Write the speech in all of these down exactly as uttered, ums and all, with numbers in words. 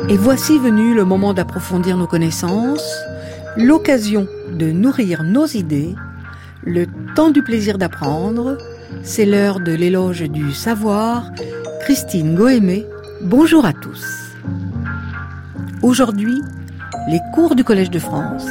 Et voici venu le moment d'approfondir nos connaissances, l'occasion de nourrir nos idées, le temps du plaisir d'apprendre. C'est l'heure de l'éloge du savoir. Christine Goémé, bonjour à tous. Aujourd'hui, les cours du Collège de France.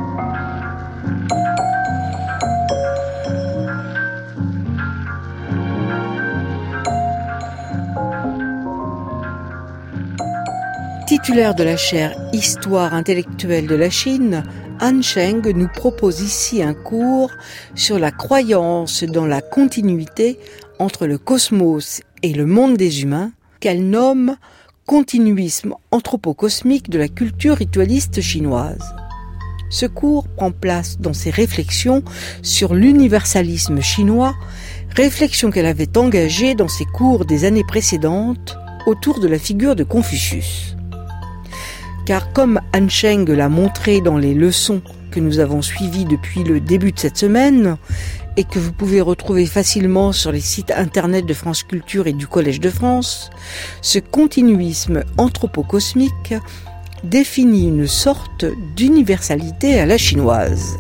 Titulaire de la chaire Histoire intellectuelle de la Chine, Han Sheng nous propose ici un cours sur la croyance dans la continuité entre le cosmos et le monde des humains, qu'elle nomme continuisme anthropocosmique de la culture ritualiste chinoise. Ce cours prend place dans ses réflexions sur l'universalisme chinois, réflexion qu'elle avait engagée dans ses cours des années précédentes autour de la figure de Confucius. Car comme Han Sheng l'a montré dans les leçons que nous avons suivies depuis le début de cette semaine, et que vous pouvez retrouver facilement sur les sites internet de France Culture et du Collège de France, ce continuisme anthropocosmique définit une sorte d'universalité à la chinoise.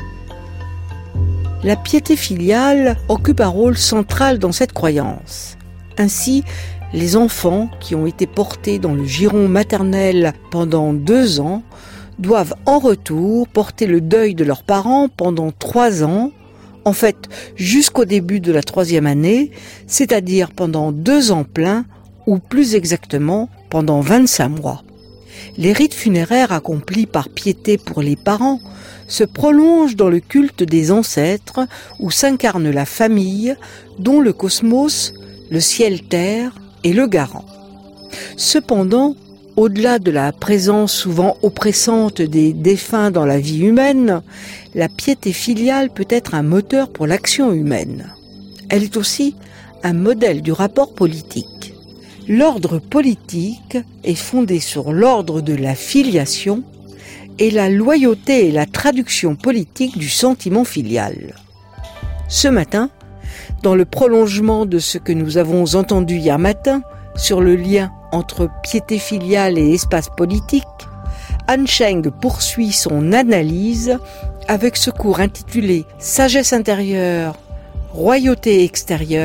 La piété filiale occupe un rôle central dans cette croyance. Ainsi, les enfants qui ont été portés dans le giron maternel pendant deux ans doivent en retour porter le deuil de leurs parents pendant trois ans, en fait jusqu'au début de la troisième année, c'est-à-dire pendant deux ans pleins, ou plus exactement pendant vingt-cinq mois. Les rites funéraires accomplis par piété pour les parents se prolongent dans le culte des ancêtres où s'incarne la famille dont le cosmos, le ciel-terre, est le garant. Cependant, au-delà de la présence souvent oppressante des défunts dans la vie humaine, la piété filiale peut être un moteur pour l'action humaine. Elle est aussi un modèle du rapport politique. L'ordre politique est fondé sur l'ordre de la filiation et la loyauté est la traduction politique du sentiment filial. Ce matin, dans le prolongement de ce que nous avons entendu hier matin sur le lien entre piété filiale et espace politique, Han Sheng poursuit son analyse avec ce cours intitulé « Sagesse intérieure, royauté extérieure ».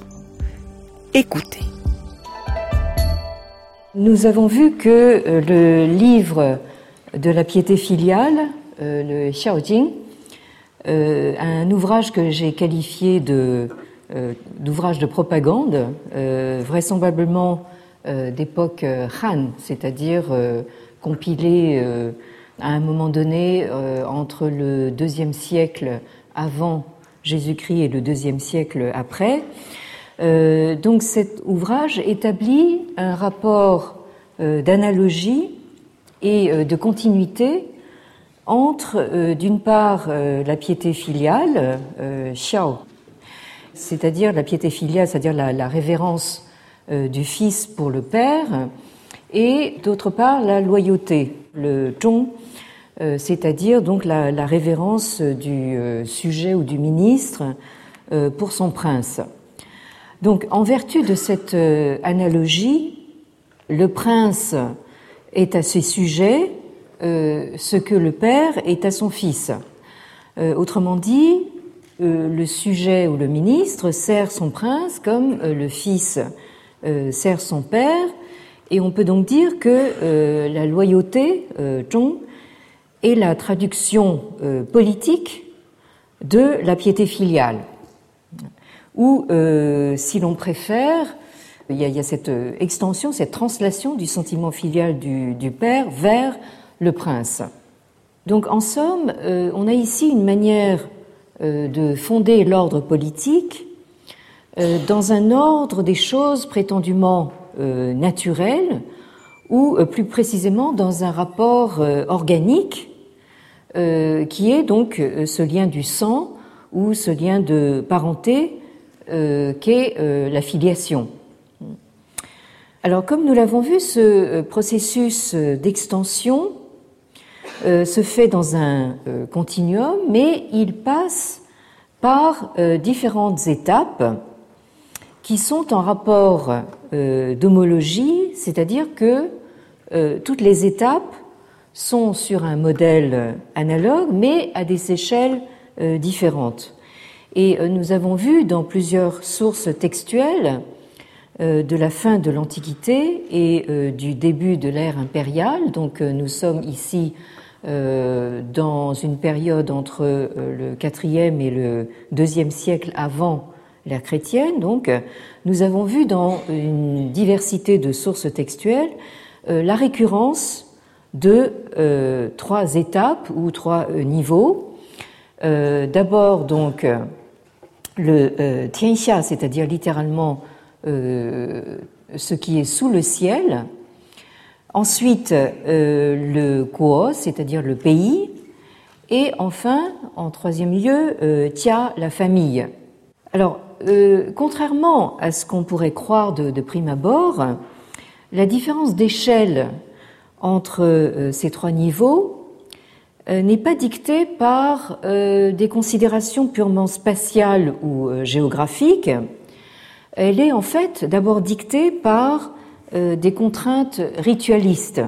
Écoutez. Nous avons vu que euh, le livre de la piété filiale, euh, le Xiaojing, Euh, un ouvrage que j'ai qualifié de, euh, d'ouvrage de propagande, euh, vraisemblablement euh, d'époque euh, Han, c'est-à-dire euh, compilé euh, à un moment donné euh, entre le deuxième siècle avant Jésus-Christ et le deuxième siècle après. Euh, donc cet ouvrage établit un rapport euh, d'analogie et euh, de continuité entre, euh, d'une part, euh, la piété filiale, euh, xiao, c'est-à-dire la piété filiale, c'est-à-dire la, la révérence euh, du fils pour le père, et d'autre part, la loyauté, le zhong, euh, c'est-à-dire donc la, la révérence du euh, sujet ou du ministre euh, pour son prince. Donc, en vertu de cette euh, analogie, le prince est à ses sujets Euh, ce que le père est à son fils. Euh, autrement dit, euh, le sujet ou le ministre sert son prince comme euh, le fils euh, sert son père, et on peut donc dire que euh, la loyauté, euh, zhong, est la traduction euh, politique de la piété filiale. Ou, euh, si l'on préfère, il y a, il y a cette extension, cette translation du sentiment filial du, du père vers le prince. Donc, en somme, euh, on a ici une manière euh, de fonder l'ordre politique euh, dans un ordre des choses prétendument euh, naturelles, ou euh, plus précisément dans un rapport euh, organique euh, qui est donc euh, ce lien du sang ou ce lien de parenté euh, qu'est euh, la filiation. Alors, comme nous l'avons vu, ce processus d'extension euh, se fait dans un euh, continuum, mais il passe par euh, différentes étapes qui sont en rapport euh, d'homologie, c'est-à-dire que euh, toutes les étapes sont sur un modèle analogue, mais à des échelles euh, différentes. Et euh, nous avons vu dans plusieurs sources textuelles euh, de la fin de l'Antiquité et euh, du début de l'ère impériale, donc euh, nous sommes ici euh, dans une période entre euh, le quatrième et le deuxième siècle avant l'ère chrétienne, donc nous avons vu dans une diversité de sources textuelles euh, la récurrence de euh, trois étapes ou trois euh, niveaux. Euh, d'abord donc le euh, tianxia, c'est-à-dire littéralement euh, ce qui est sous le ciel. Ensuite euh, le guo, c'est-à-dire le pays. Et enfin, en troisième lieu, euh, tia, la famille. Alors, euh, contrairement à ce qu'on pourrait croire de, de prime abord, la différence d'échelle entre euh, ces trois niveaux euh, n'est pas dictée par euh, des considérations purement spatiales ou euh, géographiques. Elle est en fait d'abord dictée par euh, des contraintes ritualistes.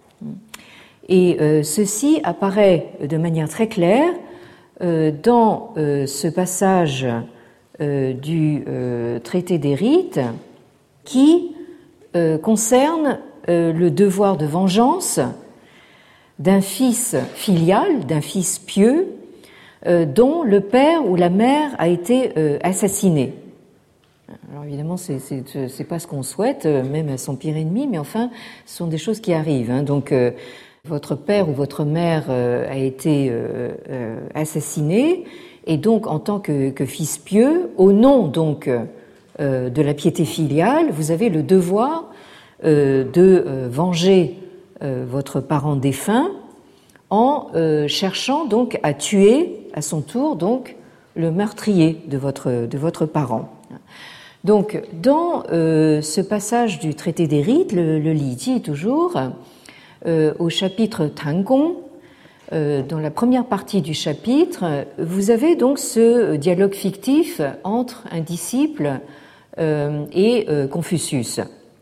Et euh, ceci apparaît de manière très claire euh, dans euh, ce passage euh, du euh, traité des rites qui euh, concerne euh, le devoir de vengeance d'un fils filial, d'un fils pieux, euh, dont le père ou la mère a été euh, assassiné. Alors évidemment, c'est, c'est, c'est pas ce qu'on souhaite, même à son pire ennemi, mais enfin, ce sont des choses qui arrivent. Hein. Donc, euh, votre père ou votre mère euh, a été euh, euh, assassiné, et donc, en tant que, que fils pieux, au nom donc euh, de la piété filiale, vous avez le devoir euh, de euh, venger euh, votre parent défunt en euh, cherchant donc à tuer à son tour donc le meurtrier de votre de votre parent. Donc, dans euh, ce passage du traité des rites, le, le Li Ji toujours, euh, au chapitre Tangong, euh, dans la première partie du chapitre, vous avez donc ce dialogue fictif entre un disciple euh, et euh, Confucius.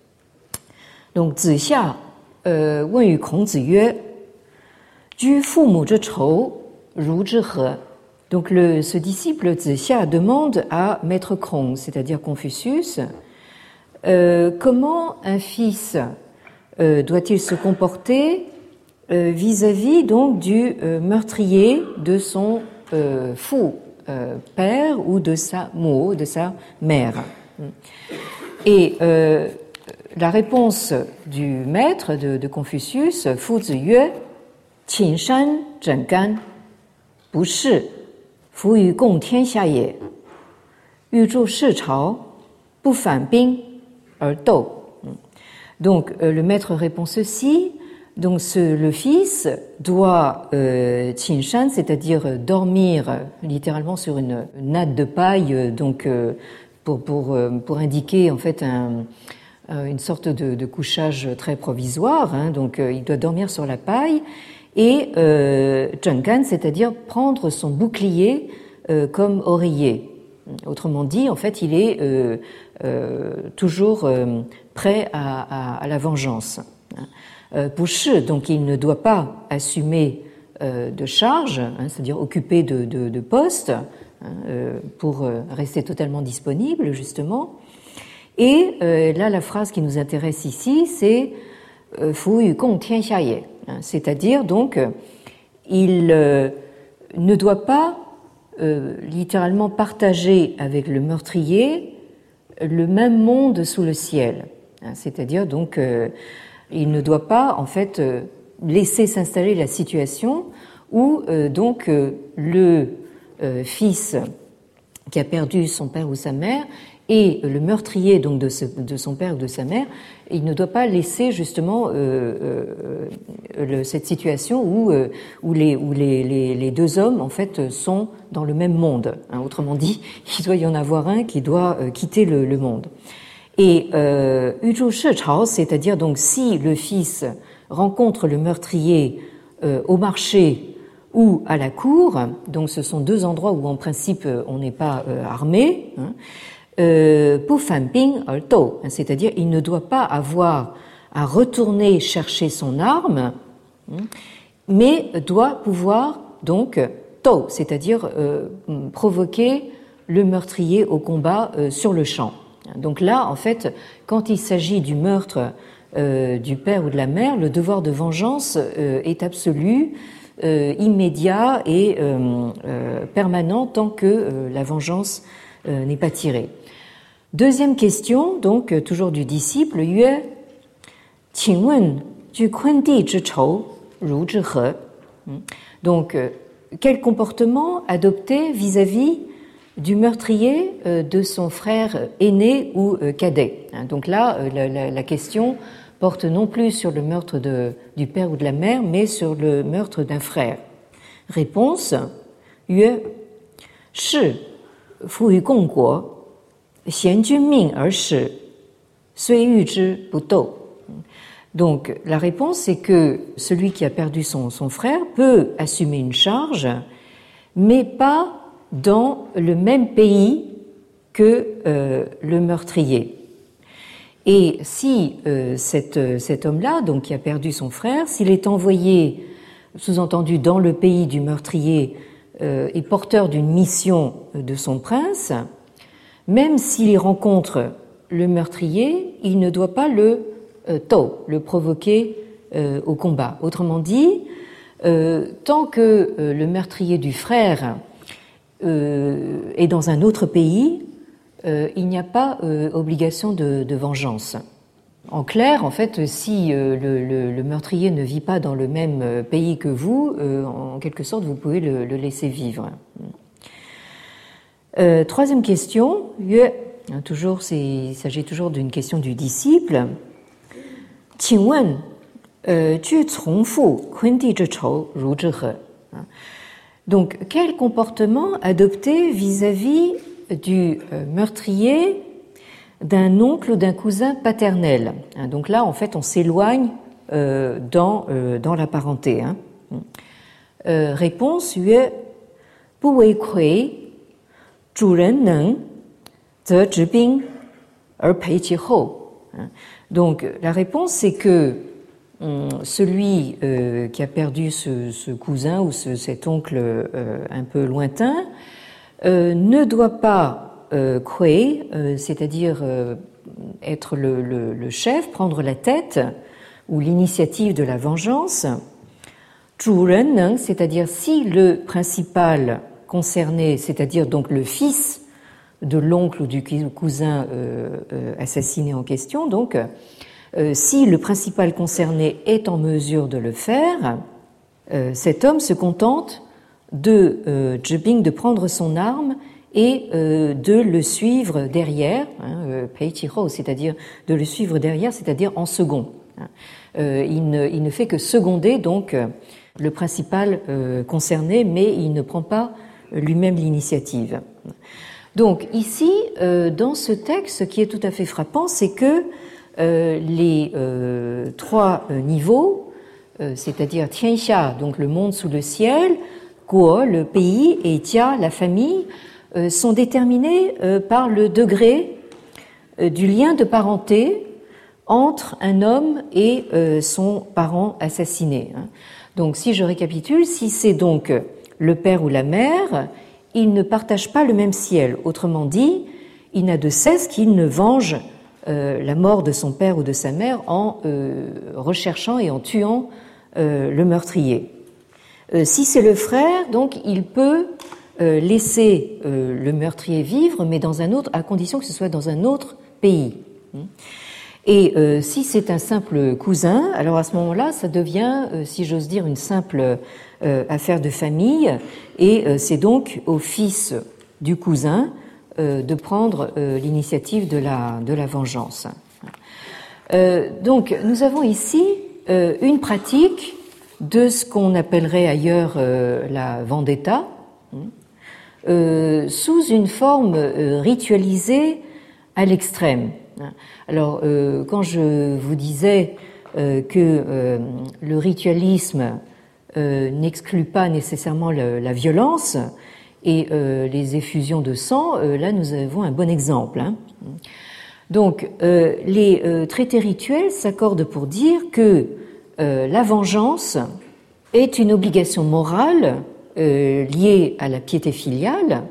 Donc, Zixia euh, 问于孔子曰：“居父母之仇，如之何？” Donc le, ce disciple Zixia demande à Maître Kong, c'est-à-dire Confucius, euh, comment un fils euh, doit-il se comporter euh, vis-à-vis donc du euh, meurtrier de son euh, fou euh, père ou de sa mo, de sa mère. Et euh, la réponse du maître de, de Confucius, Fu Zi Yue, Qin Shan Zhen Gan, Bu Shi 夫与共天下也，欲助世朝，不反兵而斗。Donc euh, le maître répond ceci. Donc ce, le fils doit euh, qinshan, c'est-à-dire dormir littéralement sur une natte de paille, donc euh, pour pour pour indiquer en fait un, une sorte de, de couchage très provisoire. Hein, donc euh, il doit dormir sur la paille. Et euh, zhengan, c'est-à-dire prendre son bouclier euh, comme oreiller. Autrement dit, en fait, il est euh, euh, toujours euh, prêt à, à, à la vengeance. Euh, bu shi, donc il ne doit pas assumer euh, de charge, hein, c'est-à-dire occuper de, de, de poste hein, euh, pour rester totalement disponible, justement. Et euh, là, la phrase qui nous intéresse ici, c'est euh, fu yu gong tian xia ye. C'est-à-dire, donc, il euh, ne doit pas euh, littéralement partager avec le meurtrier le même monde sous le ciel. C'est-à-dire, donc, euh, il ne doit pas, en fait, euh, laisser s'installer la situation où, euh, donc, euh, le euh, fils qui a perdu son père ou sa mère et le meurtrier donc de, ce, de son père ou de sa mère, il ne doit pas laisser justement euh, euh, le, cette situation où, euh, où, les, où les, les, les deux hommes en fait sont dans le même monde. Hein, autrement dit, il doit y en avoir un qui doit euh, quitter le, le monde. Et euh, Yu Zhu Shi Chao, c'est-à-dire donc si le fils rencontre le meurtrier euh, au marché ou à la cour, donc ce sont deux endroits où en principe on n'est pas euh, armé. Hein, Euh, 不反兵而斗, c'est-à-dire il ne doit pas avoir à retourner chercher son arme, mais doit pouvoir donc tôt, c'est-à-dire euh, provoquer le meurtrier au combat euh, sur le champ. Donc là, en fait, quand il s'agit du meurtre euh, du père ou de la mère, le devoir de vengeance euh, est absolu, euh, immédiat et euh, euh, permanent tant que euh, la vengeance euh, n'est pas tirée. Deuxième question, donc euh, toujours du disciple, Yue, 请问据昆弟之仇如之何? Donc, euh, quel comportement adopter vis-à-vis du meurtrier euh, de son frère aîné ou euh, cadet? Donc là, euh, la, la, la question porte non plus sur le meurtre de, du père ou de la mère, mais sur le meurtre d'un frère. Réponse, Yue, 是夫于共国，贤君命而使，虽遇之不斗. Donc, la réponse, c'est que celui qui a perdu son, son frère peut assumer une charge, mais pas dans le même pays que euh, le meurtrier. Et si euh, cet, cet homme-là, donc qui a perdu son frère, s'il est envoyé, sous-entendu, dans le pays du meurtrier euh, et porteur d'une mission de son prince, même s'il y rencontre le meurtrier, il ne doit pas le Euh, tôt, le provoquer euh, au combat. Autrement dit, euh, tant que euh, le meurtrier du frère euh, est dans un autre pays, euh, il n'y a pas euh, obligation de, de vengeance. En clair, en fait, si euh, le, le, le meurtrier ne vit pas dans le même pays que vous, euh, en quelque sorte, vous pouvez le, le laisser vivre. Euh, troisième question, toujours, c'est, il s'agit toujours d'une question du disciple. 请问，呃，据从父昆弟之仇如之何? Donc, quel comportement adopter vis-à-vis du meurtrier d'un oncle ou d'un cousin paternel? Donc là, en fait, on s'éloigne euh, dans, euh, dans la parenté. Hein. Euh, réponse, 曰不为魁，主人能，则执兵而陪其后. Donc, la réponse, c'est que hum, celui euh, qui a perdu ce, ce cousin ou ce, cet oncle euh, un peu lointain euh, ne doit pas euh, kwe, euh, c'est-à-dire euh, être le, le, le chef, prendre la tête ou l'initiative de la vengeance. 主人能, c'est-à-dire si le principal concerné, c'est-à-dire donc le fils de l'oncle ou du cousin euh, euh, assassiné en question, donc euh, si le principal concerné est en mesure de le faire, euh, cet homme se contente de euh, Zhibing, de prendre son arme et euh, de le suivre derrière, hein, euh, Peichiro, c'est-à-dire de le suivre derrière, c'est-à-dire en second. Euh, il, ne, il ne fait que seconder donc le principal euh, concerné, mais il ne prend pas lui-même l'initiative. Donc ici, euh, dans ce texte, ce qui est tout à fait frappant, c'est que euh, les euh, trois euh, niveaux, euh, c'est-à-dire Tianxia, donc le monde sous le ciel, Guo, le pays, et Jia, la famille, euh, sont déterminés euh, par le degré euh, du lien de parenté entre un homme et euh, son parent assassiné. Donc si je récapitule, si c'est donc le père ou la mère, ils ne partagent pas le même ciel. Autrement dit, il n'a de cesse qu'il ne venge euh, la mort de son père ou de sa mère en euh, recherchant et en tuant euh, le meurtrier. Euh, si c'est le frère, donc il peut euh, laisser euh, le meurtrier vivre, mais dans un autre, à condition que ce soit dans un autre pays. Et euh, si c'est un simple cousin, alors à ce moment-là, ça devient, euh, si j'ose dire, une simple euh, affaire de famille, et euh, c'est donc au fils du cousin euh, de prendre euh, l'initiative de la, de la vengeance. Euh, donc, nous avons ici euh, une pratique de ce qu'on appellerait ailleurs euh, la vendetta, euh, sous une forme euh, ritualisée à l'extrême. Alors, euh, quand je vous disais euh, que euh, le ritualisme euh, n'exclut pas nécessairement le, la violence et euh, les effusions de sang, euh, là nous avons un bon exemple. Hein. Donc, euh, les euh, traités rituels s'accordent pour dire que euh, la vengeance est une obligation morale euh, liée à la piété filiale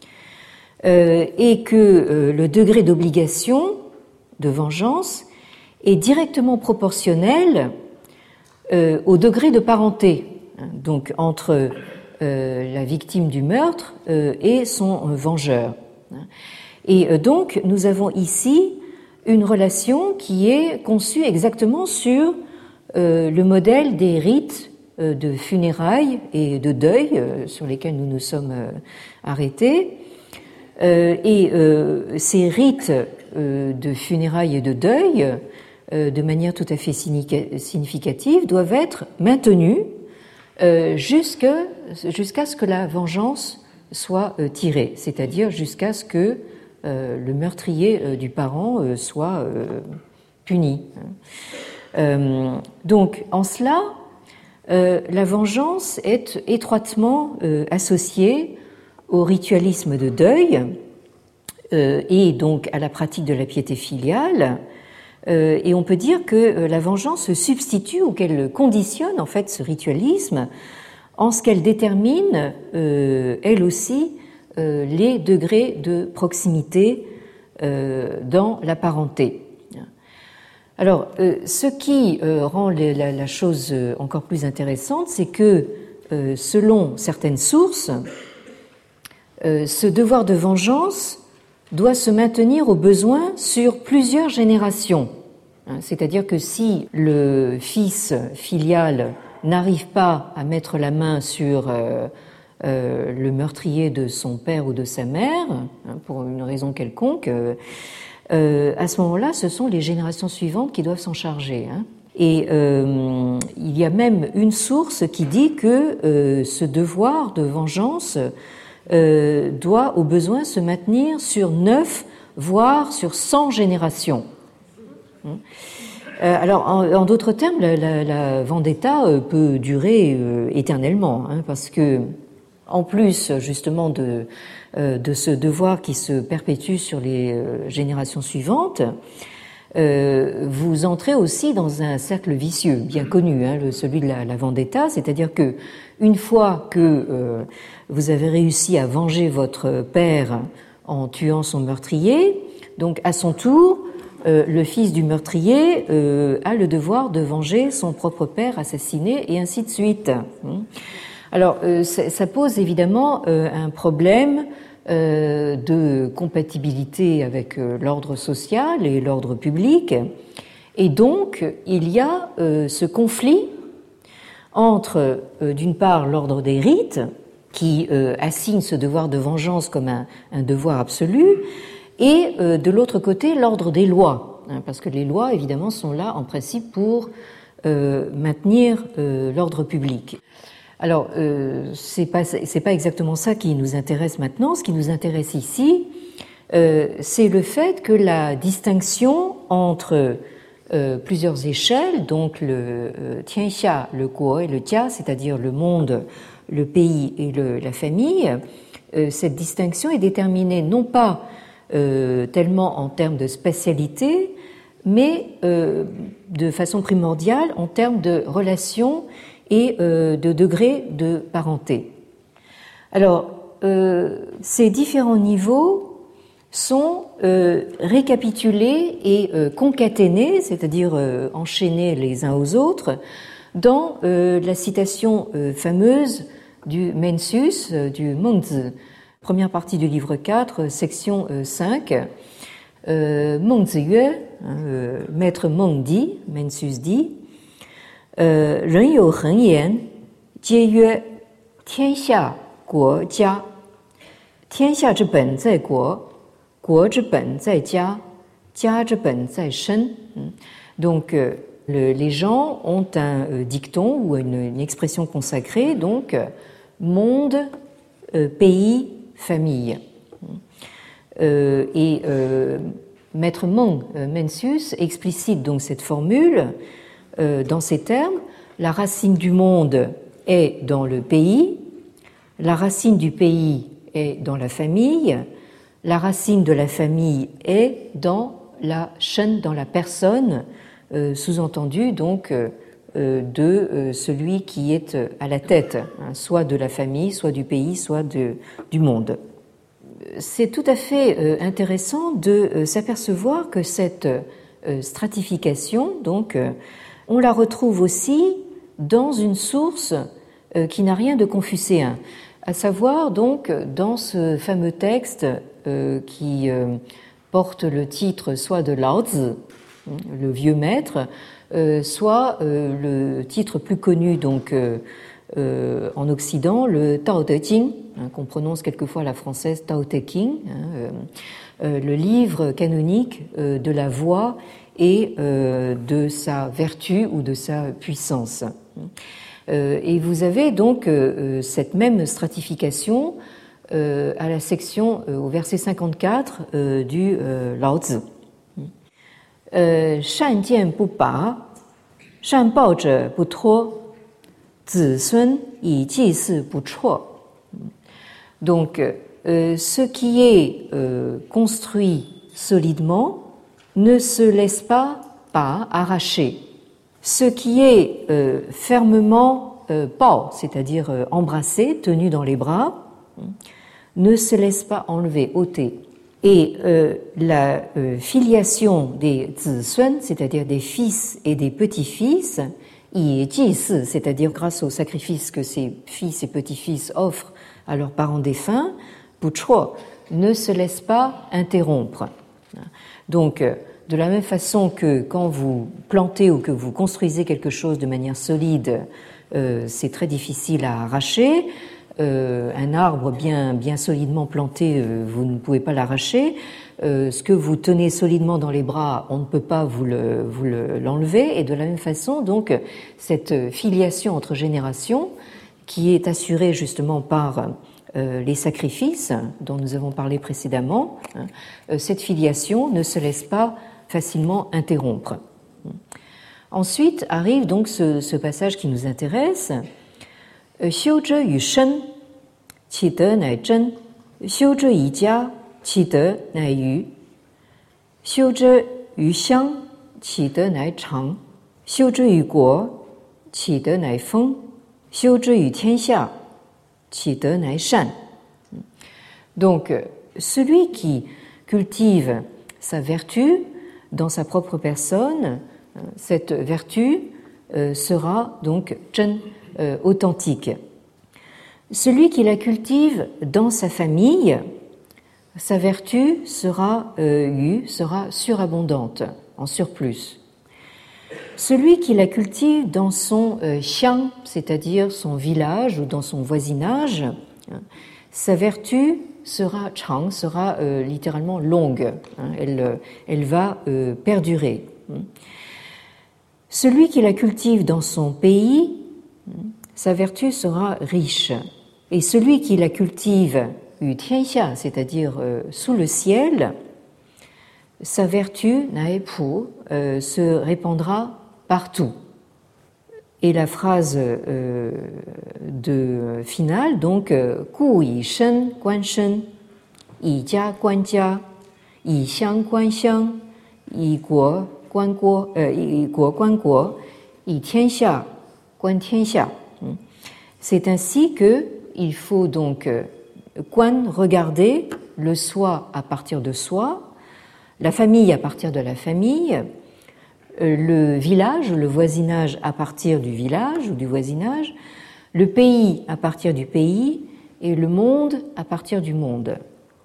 euh, et que euh, le degré d'obligation de vengeance est directement proportionnel euh, au degré de parenté, donc entre euh, la victime du meurtre euh, et son euh, vengeur. Et euh, donc, nous avons ici une relation qui est conçue exactement sur euh, le modèle des rites euh, de funérailles et de deuil euh, sur lesquels nous nous sommes euh, arrêtés. Euh, et euh, ces rites euh, de funérailles et de deuil, euh, de manière tout à fait significative, doivent être maintenus euh, jusqu'à, jusqu'à ce que la vengeance soit euh, tirée, c'est-à-dire jusqu'à ce que euh, le meurtrier euh, du parent euh, soit euh, puni. Euh, donc, en cela, euh, la vengeance est étroitement euh, associée au ritualisme de deuil euh, et donc à la pratique de la piété filiale. Euh, et on peut dire que euh, la vengeance se substitue ou qu'elle conditionne en fait ce ritualisme en ce qu'elle détermine, euh, elle aussi, euh, les degrés de proximité euh, dans la parenté. Alors, euh, ce qui euh, rend les, la, la chose encore plus intéressante, c'est que, euh, selon certaines sources, euh, ce devoir de vengeance doit se maintenir au besoin sur plusieurs générations. Hein, c'est-à-dire que si le fils filial n'arrive pas à mettre la main sur euh, euh, le meurtrier de son père ou de sa mère, hein, pour une raison quelconque, euh, euh, à ce moment-là, ce sont les générations suivantes qui doivent s'en charger. Hein. Et euh, il y a même une source qui dit que euh, ce devoir de vengeance euh, doit au besoin se maintenir sur neuf, voire sur cent générations. Hein. Euh, alors, en, en d'autres termes, la, la, la vendetta euh, peut durer euh, éternellement, hein, parce que, en plus, justement, de, euh, de ce devoir qui se perpétue sur les euh, générations suivantes, euh, vous entrez aussi dans un cercle vicieux, bien connu, hein, le, celui de la, la vendetta, c'est-à-dire que une fois que euh, vous avez réussi à venger votre père en tuant son meurtrier, donc à son tour, Euh, le fils du meurtrier euh, a le devoir de venger son propre père assassiné et ainsi de suite. Alors, euh, ça pose évidemment euh, un problème euh, de compatibilité avec euh, l'ordre social et l'ordre public. Et donc, il y a euh, ce conflit entre, euh, d'une part, l'ordre des rites, qui euh, assigne ce devoir de vengeance comme un, un devoir absolu, et euh, de l'autre côté, l'ordre des lois, hein, parce que les lois, évidemment, sont là en principe pour euh, maintenir euh, l'ordre public. Alors, euh, c'est pas c'est pas exactement ça qui nous intéresse maintenant. Ce qui nous intéresse ici, euh, c'est le fait que la distinction entre euh, plusieurs échelles, donc le euh, tianxia, le guo et le jia, c'est-à-dire le monde, le pays et le, la famille, euh, cette distinction est déterminée non pas Euh, tellement en termes de spatialité, mais euh, de façon primordiale en termes de relations et euh, de degrés de parenté. Alors, euh, ces différents niveaux sont euh, récapitulés et euh, concaténés, c'est-à-dire euh, enchaînés les uns aux autres, dans euh, la citation euh, fameuse du Mencius, euh, du Mengzi, première partie du livre quatre, section cinq, euh, Mengzi Yue, euh, maître Meng dit, Mencius dit, euh, Ren you heng yan, jie yue, tianxia guo jia, tianxia zhi ben zai guo, guo zhi ben zai jia, jia zhi ben zai shen. Donc, euh, le, les gens ont un euh, dicton ou une, une expression consacrée, donc, monde, euh, pays, famille. Euh, et euh, Maître Meng euh, Mencius explicite donc cette formule euh, dans ces termes: la racine du monde est dans le pays, la racine du pays est dans la famille, la racine de la famille est dans la shen dans la personne, euh, sous-entendu donc euh, de euh, celui qui est à la tête, hein, soit de la famille, soit du pays, soit de, du monde. C'est tout à fait euh, intéressant de euh, s'apercevoir que cette euh, stratification, donc, euh, on la retrouve aussi dans une source euh, qui n'a rien de confucéen, à savoir donc dans ce fameux texte euh, qui euh, porte le titre soit de Lao Tzu, le vieux maître, euh, soit euh, le titre plus connu donc euh, euh, en Occident, le Tao Te Ching, hein, qu'on prononce quelquefois à la française Tao Te King, hein, euh, euh, le livre canonique euh, de la voix et euh, de sa vertu ou de sa puissance. Euh, et vous avez donc euh, cette même stratification euh, à la section euh, au verset cinquante-quatre euh, du euh, Lao Tzu. 呃，善见不拔，善报者不脱，子孙以祭祀不辍. Donc, euh, ce qui est euh, construit solidement ne se laisse pas pas arracher. Ce qui est euh, fermement euh, pao, c'est-à-dire euh, embrassé, tenu dans les bras, ne se laisse pas enlever, ôter. Et euh, la euh, filiation des zisuan, c'est-à-dire des fils et des petits-fils, yi jisi, c'est-à-dire grâce au sacrifice que ces fils et petits-fils offrent à leurs parents défunts, puchuo, ne se laisse pas interrompre. Donc, de la même façon que quand vous plantez ou que vous construisez quelque chose de manière solide, euh, c'est très difficile à arracher. Euh, un arbre bien, bien solidement planté, euh, vous ne pouvez pas l'arracher. Euh, ce que vous tenez solidement dans les bras, on ne peut pas vous, le, vous le, l'enlever. Et de la même façon, donc, cette filiation entre générations, qui est assurée justement par euh, les sacrifices dont nous avons parlé précédemment, hein, euh, cette filiation ne se laisse pas facilement interrompre. Ensuite arrive donc ce, ce passage qui nous intéresse. 修之于身，其德乃真；修之于家，其德乃余；修之于乡，其德乃长；修之于国，其德乃丰；修之于天下，其德乃善. Donc, celui qui cultive sa vertu dans sa propre personne, cette vertu sera donc zhen, Euh, authentique. Celui qui la cultive dans sa famille, sa vertu sera euh, yu, sera surabondante, en surplus. Celui qui la cultive dans son euh, xiang, c'est-à-dire son village ou dans son voisinage, hein, sa vertu sera chang, sera euh, littéralement longue, hein, elle, elle va euh, perdurer. Celui qui la cultive dans son pays, sa vertu sera riche. Et celui qui la cultive yu tianxia, c'est-à-dire euh, sous le ciel, sa vertu nae pu euh, se répandra partout. Et la phrase euh, de finale, donc ku yi shen guan shen, yi jia guan jia, yi xiang guan xiang, yi guo guan guo, euh, yi guo guan guo, yi tianxia guan tianxia. C'est ainsi que il faut donc guan regarder le soi à partir de soi, la famille à partir de la famille, le village, le voisinage à partir du village ou du voisinage, le pays à partir du pays et le monde à partir du monde.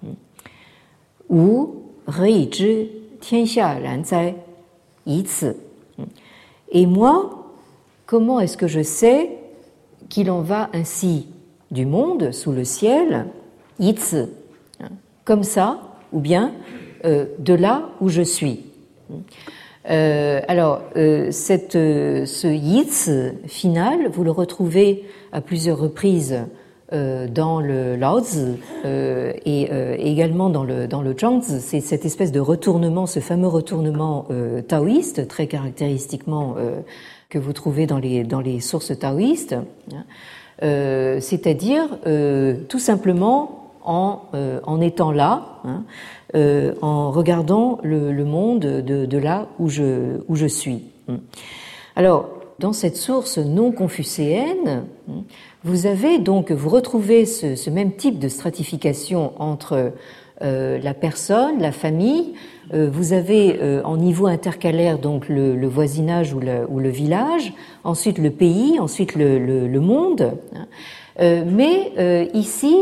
Ou rei zhi tianxia ran zai yi ci. Et moi, comment est-ce que je sais qu'il en va ainsi du monde sous le ciel, yi ci, comme ça, ou bien euh, de là où je suis. Euh, alors, euh, cette, euh, ce yi ci final, vous le retrouvez à plusieurs reprises euh, dans le Lao Tzu euh, et euh, également dans le, dans le Zhuangzi. C'est cette espèce de retournement, ce fameux retournement euh, taoïste, très caractéristiquement euh, que vous trouvez dans les, dans les sources taoïstes, euh, c'est-à-dire euh, tout simplement en, euh, en étant là, hein, euh, en regardant le, le monde de, de là où je, où je suis. Alors, dans cette source non confucéenne, vous avez donc, vous retrouvez ce, ce même type de stratification entre euh, la personne, la famille. Euh, vous avez euh, en niveau intercalaire donc le, le voisinage ou le, ou le village, ensuite le pays, ensuite le, le, le monde. Euh, mais euh, ici,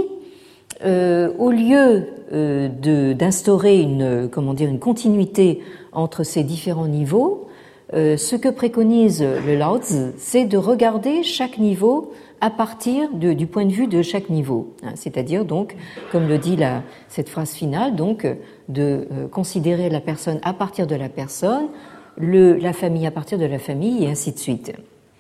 euh, au lieu euh, de, d'instaurer une, comment dire, une continuité entre ces différents niveaux, euh, ce que préconise le Laozi, c'est de regarder chaque niveau à partir de, du point de vue de chaque niveau, hein, c'est-à-dire donc, comme le dit la, cette phrase finale, donc de euh, considérer la personne à partir de la personne, le, la famille à partir de la famille, et ainsi de suite.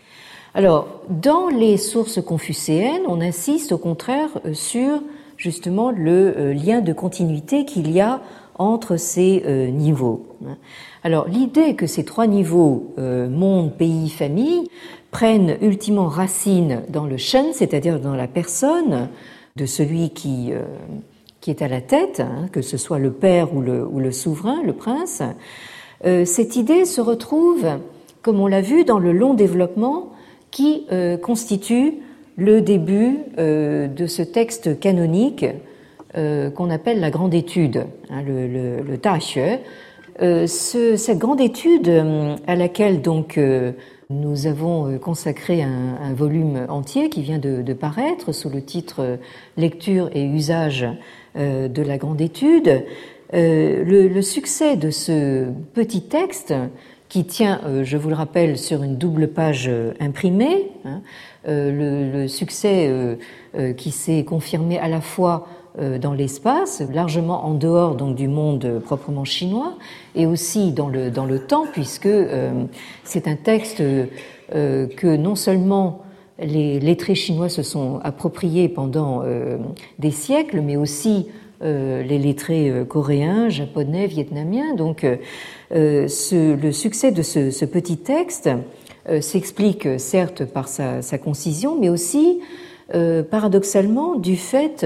Alors, dans les sources confucéennes, on insiste au contraire sur justement le euh, lien de continuité qu'il y a entre ces euh, niveaux. Alors, l'idée que ces trois niveaux, euh, monde, pays, famille, prennent ultimement racine dans le shen, c'est-à-dire dans la personne de celui qui, euh, qui est à la tête, hein, que ce soit le père ou le, ou le souverain, le prince, euh, cette idée se retrouve, comme on l'a vu, dans le long développement qui euh, constitue le début euh, de ce texte canonique euh, qu'on appelle la Grande Étude, hein, le, le, le Daxue. Euh, ce, cette grande étude à laquelle donc euh, nous avons consacré un, un volume entier qui vient de, de paraître sous le titre Lecture et usage euh, de la grande étude, euh, le, le succès de ce petit texte qui tient, euh, je vous le rappelle, sur une double page imprimée, hein, euh, le, le succès euh, euh, qui s'est confirmé à la fois dans l'espace, largement en dehors donc du monde proprement chinois, et aussi dans le dans le temps, puisque euh, c'est un texte euh, que non seulement les lettrés chinois se sont appropriés pendant euh, des siècles, mais aussi euh, les lettrés coréens, japonais, vietnamiens. Donc, euh, ce, le succès de ce, ce petit texte euh, s'explique certes par sa, sa concision, mais aussi euh, paradoxalement du fait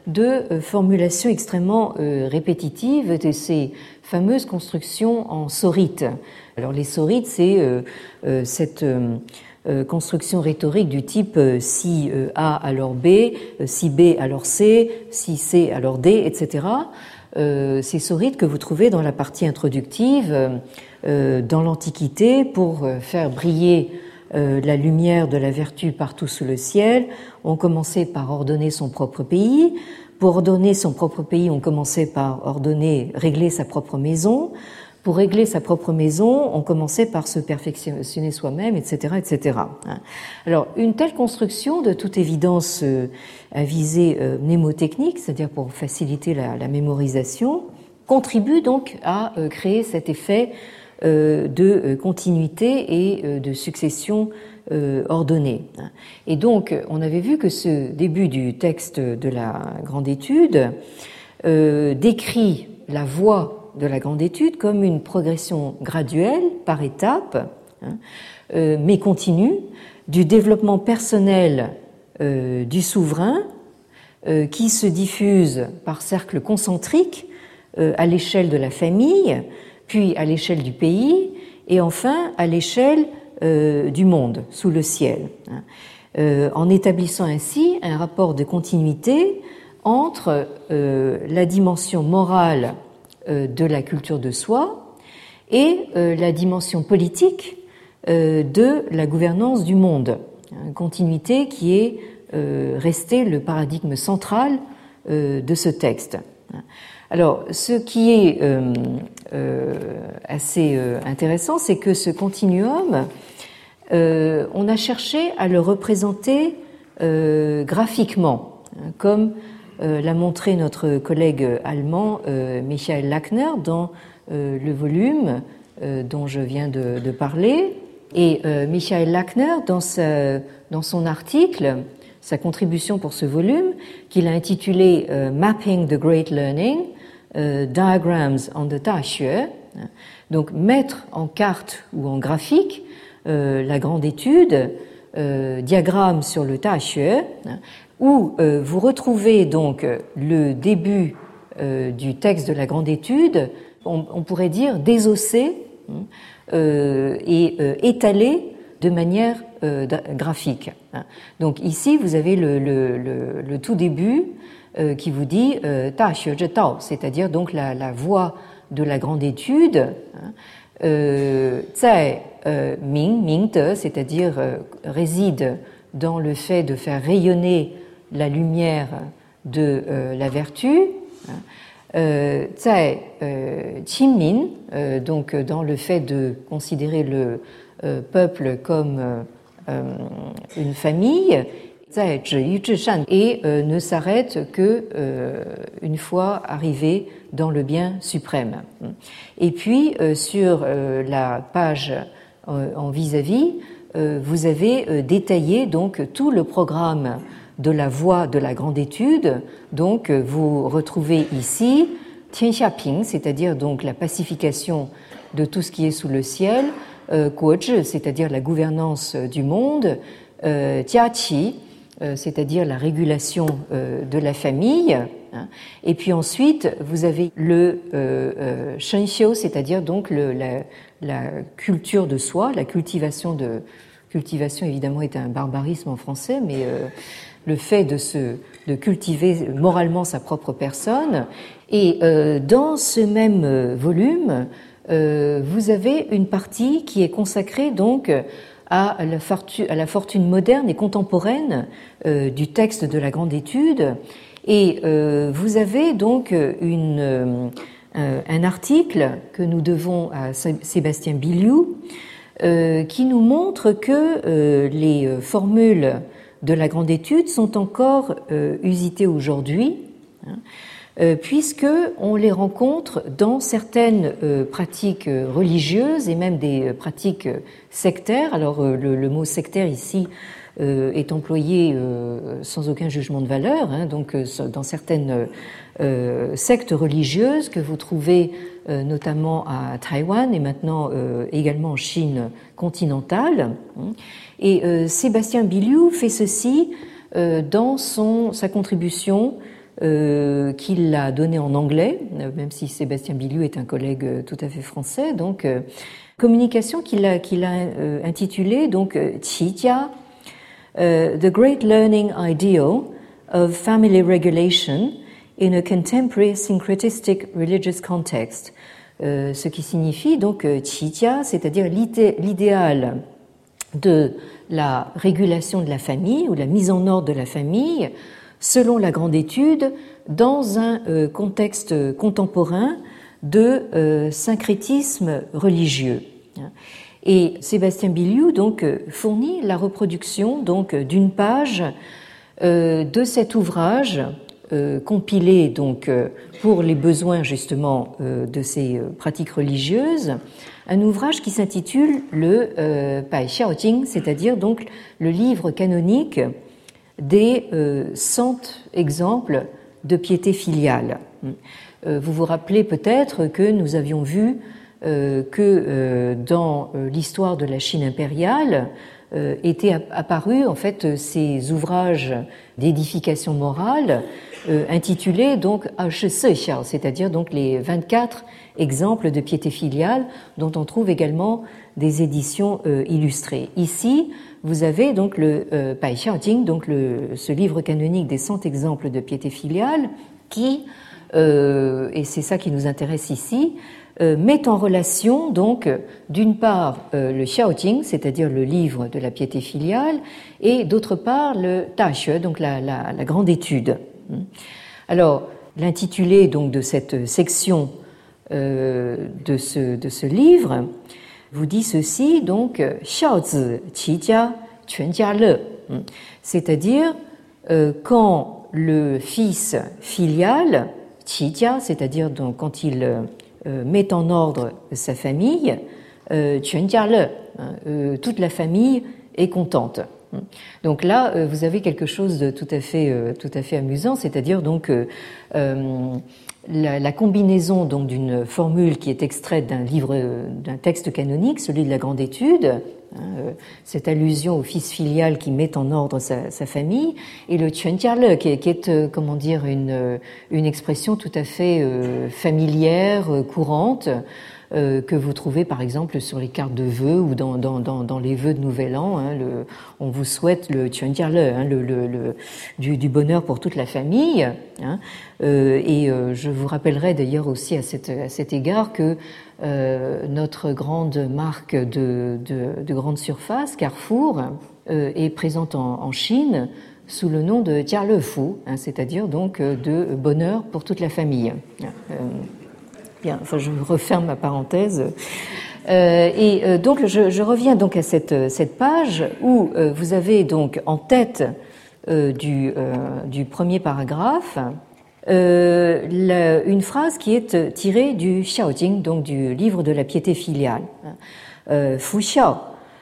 de formulations extrêmement euh, répétitives de ces fameuses constructions en sorite. Alors les sorites, c'est euh, euh, cette euh, construction rhétorique du type euh, si euh, A alors B, euh, si B alors C, si C alors D, et cetera. Euh, ces sorites que vous trouvez dans la partie introductive euh, dans l'Antiquité pour faire briller euh, la lumière de la vertu partout sous le ciel. On commençait par ordonner son propre pays. Pour ordonner son propre pays, on commençait par ordonner, régler sa propre maison. Pour régler sa propre maison, on commençait par se perfectionner soi-même, et cetera, et cetera. Alors, une telle construction, de toute évidence, euh, à visée euh, mnémotechnique, c'est-à-dire pour faciliter la, la mémorisation, contribue donc à euh, créer cet effet euh, de euh, continuité et euh, de succession Euh, ordonnée. Et donc, on avait vu que ce début du texte de la Grande Étude euh, décrit la voie de la Grande Étude comme une progression graduelle, par étapes, hein, euh, mais continue, du développement personnel euh, du souverain euh, qui se diffuse par cercles concentriques euh, à l'échelle de la famille, puis à l'échelle du pays, et enfin à l'échelle Euh, du monde, sous le ciel, hein, euh, en établissant ainsi un rapport de continuité entre euh, la dimension morale euh, de la culture de soi et euh, la dimension politique euh, de la gouvernance du monde, une continuité qui est euh, restée le paradigme central euh, de ce texte. Alors, ce qui est euh, euh, assez euh, intéressant, c'est que ce continuum, euh, on a cherché à le représenter euh, graphiquement, hein, comme euh, l'a montré notre collègue allemand euh, Michael Lackner dans euh, le volume euh, dont je viens de, de parler. Et euh, Michael Lackner, dans, sa, dans son article, sa contribution pour ce volume, qu'il a intitulé euh, Mapping the Great Learning, euh, Diagrams on the Daxue, donc mettre en carte ou en graphique euh, la grande étude, euh, diagramme sur le Daxue, où euh, vous retrouvez donc le début euh, du texte de la grande étude, on, on pourrait dire désossé euh, et euh, étalé de manière euh, graphique. Donc ici, vous avez le, le, le, le tout début euh, qui vous dit euh, Daxue zhe dao, c'est-à-dire donc la, la voie de la grande étude, euh, zai euh, ming, ming de, c'est-à-dire euh, réside dans le fait de faire rayonner la lumière de euh, la vertu, euh, zai euh, qinmin, euh, donc dans le fait de considérer le euh, peuple comme euh, une famille, zai zhi yu zhi shan, et euh, ne s'arrête que euh, une fois arrivé dans le bien suprême. Et puis euh, sur euh, la page euh, en vis-à-vis, euh, vous avez euh, détaillé donc tout le programme de la voie de la grande étude. Donc euh, vous retrouvez ici Tianxiaping, c'est-à-dire donc la pacification de tout ce qui est sous le ciel, euh, Guozhi, c'est-à-dire la gouvernance du monde, euh, Jiaqi, euh, c'est-à-dire la régulation euh, de la famille. Et puis ensuite, vous avez le euh, euh, Shenxiu, c'est-à-dire donc le, la, la culture de soi, la cultivation de cultivation évidemment est un barbarisme en français, mais euh, le fait de se de cultiver moralement sa propre personne. Et euh, dans ce même volume, euh, vous avez une partie qui est consacrée donc à la fortune, à la fortune moderne et contemporaine euh, du texte de la grande étude. Et euh, vous avez donc une, euh, un article que nous devons à Sébastien Biliou euh, qui nous montre que euh, les formules de la grande étude sont encore euh, usitées aujourd'hui, hein, euh, puisque on les rencontre dans certaines euh, pratiques religieuses et même des pratiques sectaires. Alors euh, le, le mot sectaire ici Euh, est employé euh, sans aucun jugement de valeur, hein, donc euh, dans certaines euh, sectes religieuses que vous trouvez euh, notamment à Taïwan et maintenant euh, également en Chine continentale. Et euh, Sébastien Biliou fait ceci euh, dans son, sa contribution euh, qu'il a donnée en anglais, même si Sébastien Biliou est un collègue tout à fait français, donc euh, communication qu'il a, qu'il a euh, intitulée donc Qijia, Uh, the great learning ideal of family regulation in a contemporary syncretistic religious context. Euh, ce qui signifie donc euh, Qijia, c'est-à-dire l'idéal de la régulation de la famille ou la mise en ordre de la famille selon la grande étude dans un euh, contexte contemporain de euh, syncrétisme religieux. Et Sébastien Biliou donc fournit la reproduction donc d'une page euh, de cet ouvrage euh, compilé donc pour les besoins justement euh, de ces pratiques religieuses, un ouvrage qui s'intitule le euh, Bai Xiaojing, c'est-à-dire donc le livre canonique des euh, cent exemples de piété filiale. Euh, vous vous rappelez peut-être que nous avions vu Euh, que euh, dans euh, l'histoire de la Chine impériale euh, étaient apparus en fait ces ouvrages d'édification morale euh, intitulés donc Ashise-xiao, c'est-à-dire donc les vingt-quatre exemples de piété filiale dont on trouve également des éditions euh, illustrées. Ici, vous avez donc le euh, Bai Xiaojing, donc le, ce livre canonique des cent exemples de piété filiale qui, euh, et c'est ça qui nous intéresse ici, Euh, met en relation donc d'une part euh, le Xiaojing, c'est-à-dire le livre de la piété filiale, et d'autre part le Daxue, donc la, la, la grande étude. Alors l'intitulé donc de cette section euh, de, ce, de ce livre vous dit ceci, donc Xiaozi Qijia Quanjia Le, c'est-à-dire euh, quand le fils filial Qijia, c'est-à-dire donc quand il euh, met en ordre sa famille, euh, euh, toute la famille est contente. Donc là, euh, vous avez quelque chose de tout à fait, euh, tout à fait amusant, c'est-à-dire donc euh, euh, la, la combinaison donc d'une formule qui est extraite d'un livre, d'un texte canonique, celui de la Grande Étude, hein, cette allusion au fils filial qui met en ordre sa, sa famille, et le quanjiale, qui est, qui est comment dire, une, une expression tout à fait euh, familière, euh, courante, euh, que vous trouvez par exemple sur les cartes de vœux ou dans, dans, dans, dans les vœux de Nouvel An. Hein, le, on vous souhaite le quanjiale, hein, le, le, le, du, du bonheur pour toute la famille. Hein, euh, et euh, je vous rappellerai d'ailleurs aussi à, cette, à cet égard que euh, notre grande marque de, de, de grande surface, Carrefour, euh, est présente en, en Chine sous le nom de Jialefu, hein, c'est-à-dire donc de bonheur pour toute la famille. Euh, Bien, enfin, je referme ma parenthèse. Euh, et euh, donc, je, je reviens donc à cette, cette page où euh, vous avez donc en tête euh, du, euh, du premier paragraphe euh, la, une phrase qui est tirée du Xiaojing, donc du livre de la piété filiale. Euh, Fu xiao,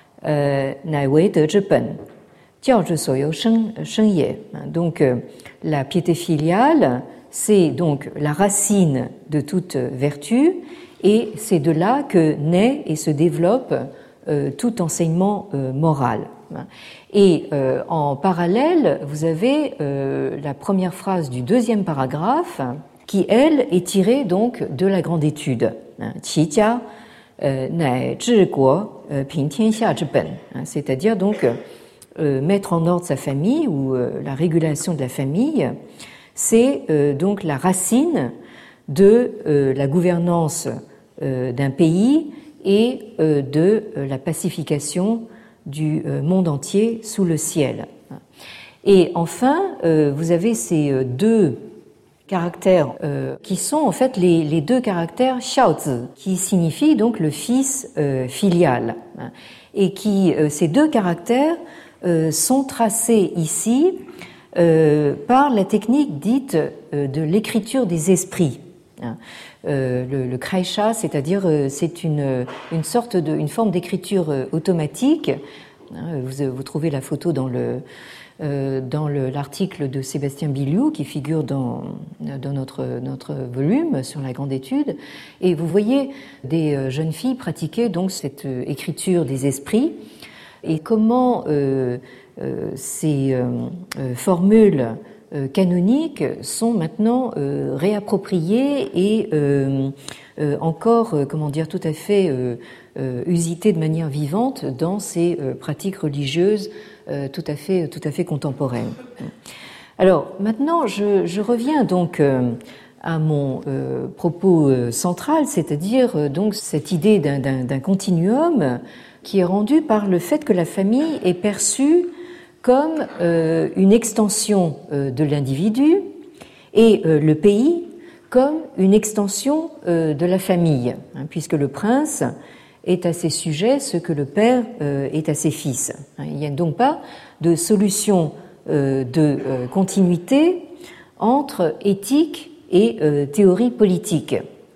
nai wei de zhi ben, jiao zhi so you sheng sheng ye. Donc, euh, la piété filiale, c'est donc la racine de toute vertu, et c'est de là que naît et se développe euh, tout enseignement euh, moral. Et euh, en parallèle, vous avez euh, la première phrase du deuxième paragraphe, qui, elle, est tirée donc de la grande étude. Qi jia nai zhi guo ping tianxia zhi ben, c'est-à-dire donc euh, mettre en ordre sa famille ou euh, la régulation de la famille. C'est euh, donc la racine de euh, la gouvernance euh, d'un pays et euh, de euh, la pacification du euh, monde entier sous le ciel. Et enfin, euh, vous avez ces euh, deux caractères euh, qui sont en fait les, les deux caractères xiaozi, qui signifient donc le fils euh, filial, et qui euh, ces deux caractères euh, sont tracés ici Euh, par la technique dite euh, de l'écriture des esprits. Euh, le, le kraisha, c'est-à-dire euh, c'est une, une sorte de, une forme d'écriture euh, automatique. Vous, vous trouvez la photo dans le euh, dans le, l'article de Sébastien Biliou qui figure dans dans notre notre volume sur la grande étude, et vous voyez des jeunes filles pratiquer donc cette écriture des esprits, et comment euh, Euh, ces euh, euh, formules euh, canoniques sont maintenant euh, réappropriées et euh, euh, encore, euh, comment dire, tout à fait euh, euh, usitées de manière vivante dans ces euh, pratiques religieuses euh, tout à fait, tout à fait contemporaines. Alors maintenant, je, je reviens donc euh, à mon euh, propos euh, central, c'est-à-dire euh, donc cette idée d'un, d'un, d'un continuum qui est rendu par le fait que la famille est perçue comme euh, une extension euh, de l'individu et euh, le pays comme une extension euh, de la famille, hein, puisque le prince est à ses sujets ce que le père euh, est à ses fils. Il n'y a donc pas de solution euh, de euh, continuité entre éthique et euh, théorie politique.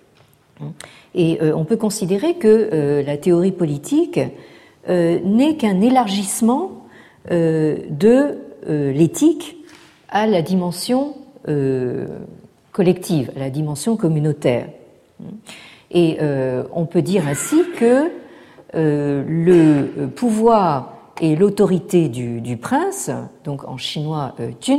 Et euh, on peut considérer que euh, la théorie politique euh, n'est qu'un élargissement Euh, de euh, l'éthique à la dimension euh, collective, à la dimension communautaire. Et euh, on peut dire ainsi que euh, le pouvoir et l'autorité du, du prince, donc en chinois euh, Jun,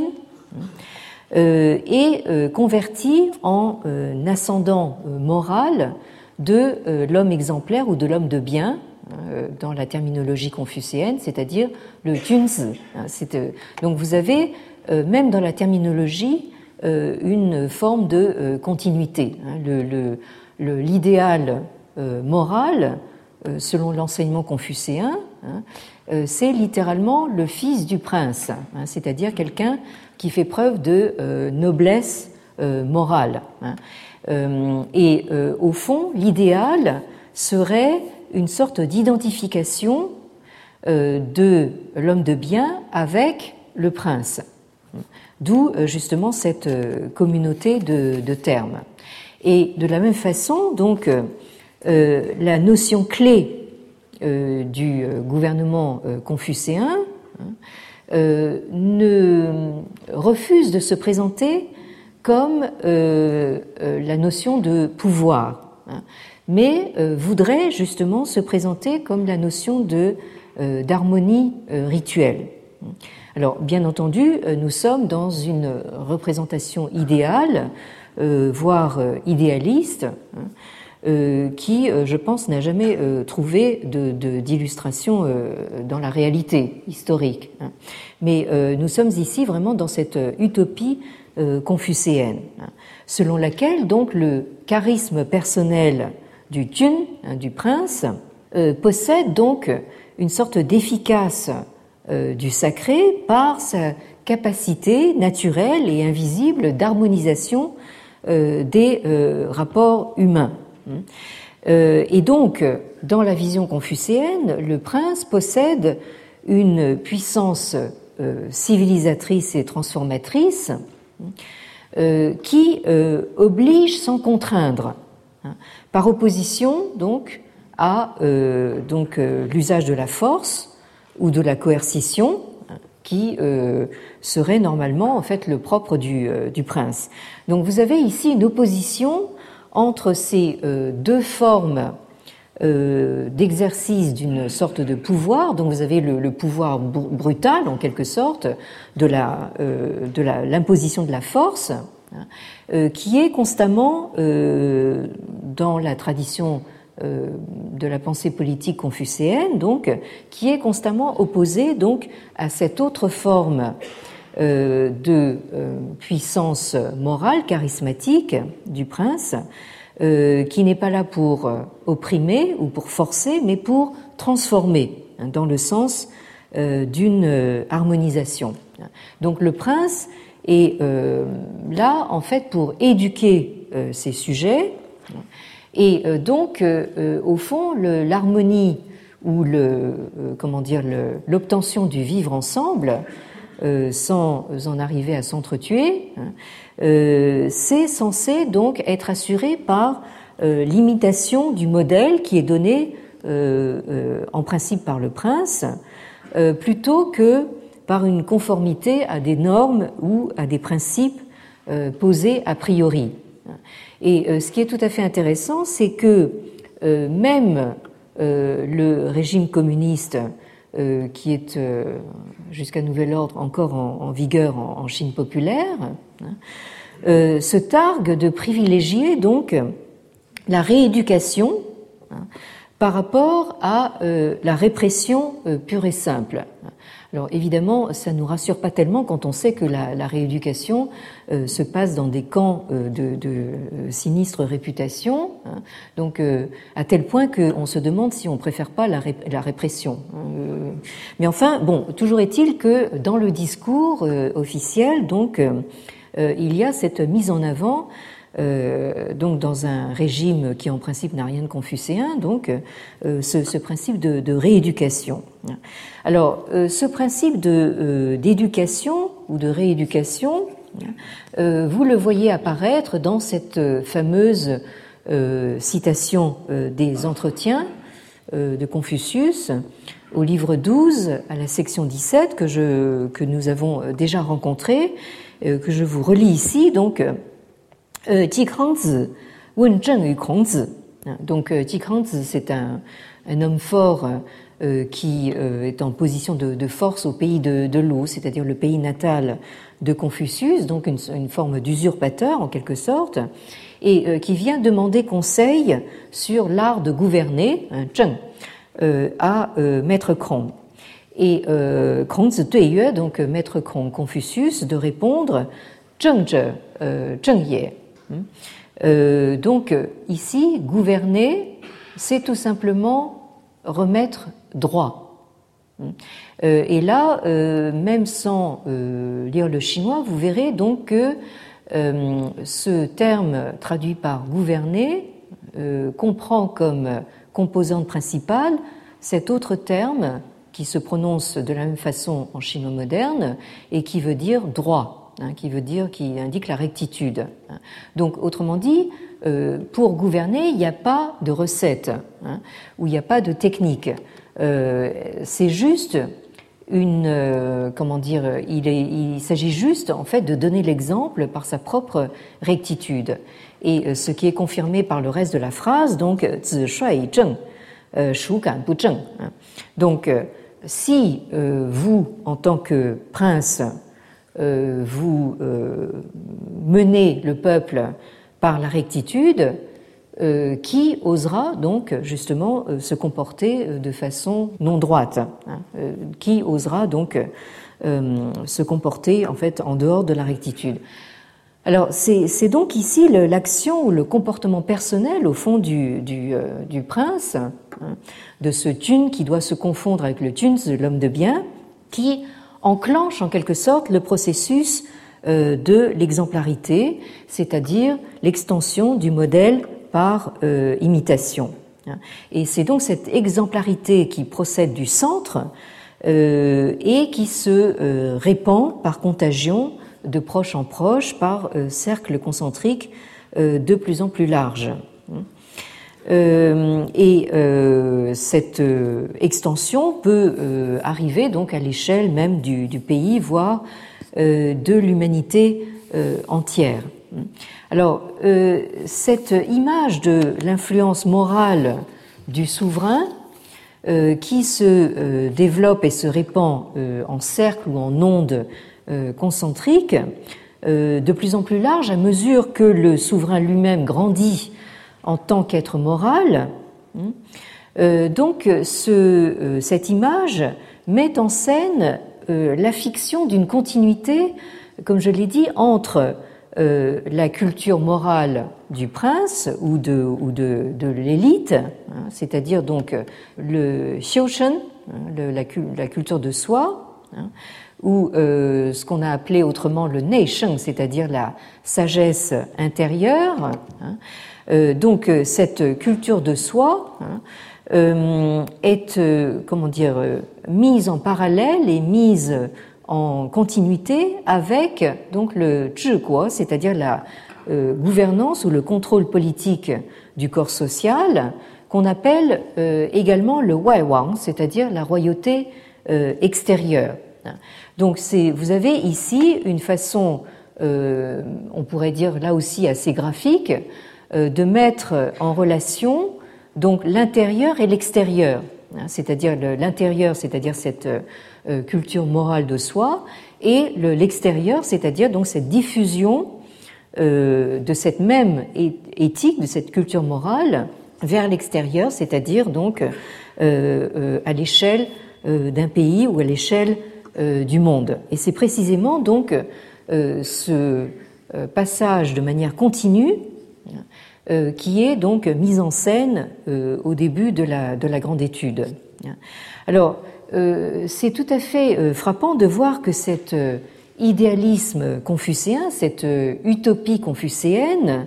euh, est euh, converti en euh, ascendant euh, moral de euh, l'homme exemplaire ou de l'homme de bien, dans la terminologie confucéenne, c'est-à-dire le junzi. Donc vous avez, même dans la terminologie, une forme de continuité. Le, le, le, l'idéal moral, selon l'enseignement confucéen, c'est littéralement le fils du prince, c'est-à-dire quelqu'un qui fait preuve de noblesse morale. Et au fond, l'idéal serait une sorte d'identification euh, de l'homme de bien avec le prince. D'où euh, justement cette euh, communauté de, de termes. Et de la même façon, donc, euh, la notion clé euh, du gouvernement euh, confucéen euh, ne refuse de se présenter comme euh, euh, la notion de pouvoir, hein, mais euh, voudrait justement se présenter comme la notion de euh, d'harmonie euh, rituelle. Alors, bien entendu, euh, nous sommes dans une représentation idéale, euh, voire euh, idéaliste, hein, euh, qui, euh, je pense, n'a jamais euh, trouvé de, de, d'illustration euh, dans la réalité historique. Hein. Mais euh, nous sommes ici vraiment dans cette utopie euh, confucéenne, hein, selon laquelle donc le charisme personnel du Jun, hein, du prince, euh, possède donc une sorte d'efficace euh, du sacré par sa capacité naturelle et invisible d'harmonisation euh, des euh, rapports humains. Euh, et donc, dans la vision confucéenne, le prince possède une puissance euh, civilisatrice et transformatrice euh, qui euh, oblige sans contraindre, hein, par opposition donc à euh, donc euh, l'usage de la force ou de la coercition, hein, qui euh, serait normalement en fait le propre du, euh, du prince. Donc vous avez ici une opposition entre ces euh, deux formes euh, d'exercice d'une sorte de pouvoir. Donc vous avez le, le pouvoir br- brutal en quelque sorte de la euh, de la, l'imposition de la force, hein, euh, qui est constamment euh, dans la tradition euh, de la pensée politique confucéenne, donc qui est constamment opposée donc à cette autre forme Euh, de euh, puissance morale, charismatique du prince, euh, qui n'est pas là pour euh, opprimer ou pour forcer, mais pour transformer, hein, dans le sens euh, d'une euh, harmonisation. Donc le prince est euh, là, en fait, pour éduquer euh, ses sujets, et euh, donc, euh, au fond, le, l'harmonie ou le, euh, comment dire, le, l'obtention du vivre ensemble, Euh, sans en arriver à s'entretuer, hein, euh, c'est censé donc être assuré par euh, l'imitation du modèle qui est donné euh, euh, en principe par le prince, euh, plutôt que par une conformité à des normes ou à des principes euh, posés a priori. Et euh, ce qui est tout à fait intéressant, c'est que euh, même euh, le régime communiste, Euh, qui est euh, jusqu'à nouvel ordre encore en, en vigueur en, en Chine populaire, hein, euh, se targue de privilégier donc la rééducation, hein, par rapport à euh, la répression euh, pure et simple. Alors évidemment, ça ne nous rassure pas tellement quand on sait que la, la rééducation euh, se passe dans des camps euh, de, de euh, sinistre réputation, hein, donc euh, à tel point qu'on se demande si on préfère pas la, ré, la répression. Euh, mais enfin, bon, toujours est-il que dans le discours euh, officiel, donc euh, euh, il y a cette mise en avant. Euh, donc dans un régime qui en principe n'a rien de confucéen, donc euh, ce, ce principe de, de rééducation. Alors euh, ce principe de, euh, d'éducation ou de rééducation, euh, vous le voyez apparaître dans cette fameuse euh, citation euh, des Entretiens euh, de Confucius au livre douze, à la section dix-sept, que, je, que nous avons déjà rencontré, euh, que je vous relis ici, donc Ji Krangzi wen Zheng yu Kongzi. Donc Ji Krangzi, c'est un, un homme fort euh, qui euh, est en position de, de force au pays de, de l'eau, c'est-à-dire le pays natal de Confucius, donc une, une forme d'usurpateur en quelque sorte, et euh, qui vient demander conseil sur l'art de gouverner, hein, Zheng, euh, à euh, Maître Krong. Et euh, Krongzi Duiyue, donc Maître Krong Confucius, de répondre Zheng Zhe, euh, Zheng Ye. Euh, donc ici, gouverner, c'est tout simplement remettre droit. Euh, et là, euh, même sans euh, lire le chinois, vous verrez donc que euh, ce terme traduit par gouverner euh, comprend comme composante principale cet autre terme qui se prononce de la même façon en chinois moderne et qui veut dire droit. Hein, qui veut dire, qui indique la rectitude. Donc, autrement dit, euh, pour gouverner, il n'y a pas de recette, hein, ou il n'y a pas de technique. Euh, c'est juste une, euh, comment dire, il, est, il s'agit juste, en fait, de donner l'exemple par sa propre rectitude. Et euh, ce qui est confirmé par le reste de la phrase, donc, zi shui zheng, shu gan bu zheng. Donc, si euh, vous, en tant que prince, euh, vous euh, menez le peuple par la rectitude, euh, qui osera donc justement euh, se comporter de façon non droite, hein, euh, qui osera donc euh, se comporter en fait en dehors de la rectitude. Alors c'est, c'est donc ici le, l'action ou le comportement personnel au fond du, du, euh, du prince, hein, de ce Tun qui doit se confondre avec le Tuns de l'homme de bien, qui enclenche en quelque sorte le processus euh, de l'exemplarité, c'est-à-dire l'extension du modèle par euh, imitation. Et c'est donc cette exemplarité qui procède du centre euh, et qui se euh, répand par contagion de proche en proche par euh, cercles concentriques euh, de plus en plus larges. Euh, et euh, cette euh, extension peut euh, arriver donc à l'échelle même du, du pays, voire euh, de l'humanité euh, entière. Alors, euh, cette image de l'influence morale du souverain euh, qui se euh, développe et se répand euh, en cercle ou en ondes euh, concentriques, euh, de plus en plus large à mesure que le souverain lui-même grandit en tant qu'être moral. Euh, donc, ce, euh, cette image met en scène euh, la fiction d'une continuité, comme je l'ai dit, entre euh, la culture morale du prince ou de, ou de, de l'élite, hein, c'est-à-dire donc le xiushen, hein, le, la, la culture de soi, hein, ou euh, ce qu'on a appelé autrement le neisheng, c'est-à-dire la sagesse intérieure. Hein. Euh, donc cette culture de soi hein, euh, est, euh, comment dire, euh, mise en parallèle et mise en continuité avec donc le zhiguo, c'est-à-dire la euh, gouvernance ou le contrôle politique du corps social, qu'on appelle euh, également le waiwang, c'est-à-dire la royauté euh, extérieure. Donc c'est, vous avez ici une façon, euh, on pourrait dire là aussi assez graphique, euh, de mettre en relation donc l'intérieur et l'extérieur, hein, c'est-à-dire le, l'intérieur, c'est-à-dire cette euh, culture morale de soi, et le, l'extérieur, c'est-à-dire donc cette diffusion euh, de cette même éthique, de cette culture morale vers l'extérieur, c'est-à-dire donc euh, euh, à l'échelle euh, d'un pays ou à l'échelle euh, du monde. Et c'est précisément donc euh, ce euh, passage de manière continue euh, qui est donc mis en scène euh, au début de la, de la grande étude. Alors, euh, c'est tout à fait euh, frappant de voir que cet euh, idéalisme confucéen, cette euh, utopie confucéenne,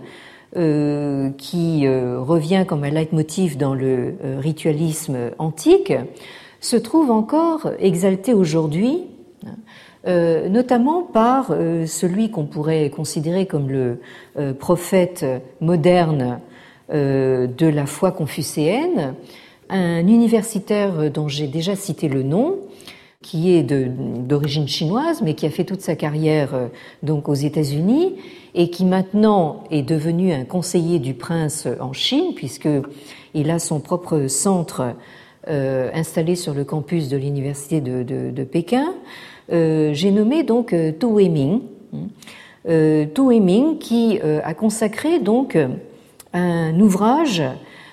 euh, qui euh, revient comme un leitmotiv dans le euh, ritualisme antique, se trouve encore exalté aujourd'hui, euh, notamment par euh, celui qu'on pourrait considérer comme le euh, prophète moderne euh, de la foi confucéenne, un universitaire dont j'ai déjà cité le nom, qui est de, d'origine chinoise, mais qui a fait toute sa carrière euh, donc aux États-Unis et qui maintenant est devenu un conseiller du prince en Chine, puisqu'il a son propre centre euh, installé sur le campus de l'université de, de, de Pékin. Euh, j'ai nommé donc euh, Tu Weiming, euh, Tu Weiming qui euh, a consacré donc un ouvrage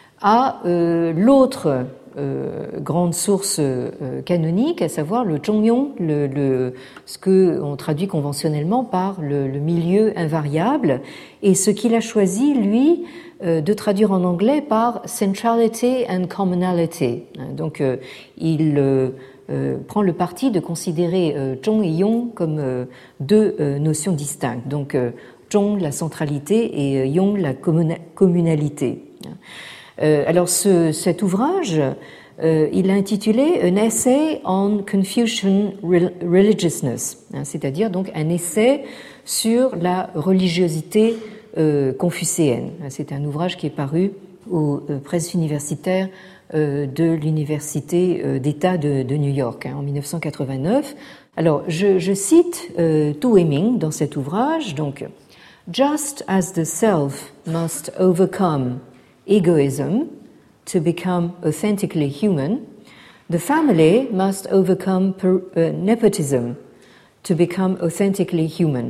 à euh, l'autre euh, grande source euh, canonique, à savoir le Zhongyong, le, le, ce que on traduit conventionnellement par le, le milieu invariable, et ce qu'il a choisi, lui, euh, de traduire en anglais par centrality and commonality. Donc, euh, il euh, euh, prend le parti de considérer euh, Zhong et Yong comme euh, deux euh, notions distinctes. Donc, euh, Zhong, la centralité, et euh, Yong, la communa- communalité. Euh, alors, ce, cet ouvrage, euh, il l'a intitulé An Essay on Confucian Religiousness, hein, c'est-à-dire donc un essai sur la religiosité euh, confucéenne. C'est un ouvrage qui est paru aux euh, presses universitaires euh, de l'Université euh, d'État de, de New York hein, en dix-neuf cent quatre-vingt-neuf. Alors, je, je cite euh, Tu Weiming dans cet ouvrage, donc « Just as the self must overcome egoism to become authentically human, The family must overcome per, uh, nepotism to become authentically human.